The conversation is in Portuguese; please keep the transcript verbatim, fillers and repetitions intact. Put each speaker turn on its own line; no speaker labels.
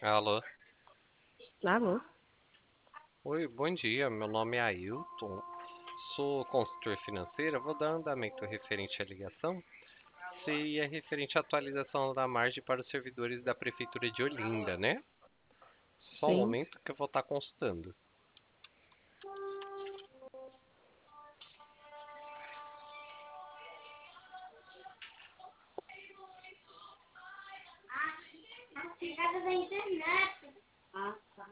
Alô.
Alô?
Oi, bom dia. Meu nome é Ailton. Sou consultor financeiro. Vou dar andamento referente à ligação. Se é referente à atualização da margem para os servidores da Prefeitura de Olinda, né? Só um
Sim.
momento que eu vou estar consultando.
A chegada da internet. Ah, tá.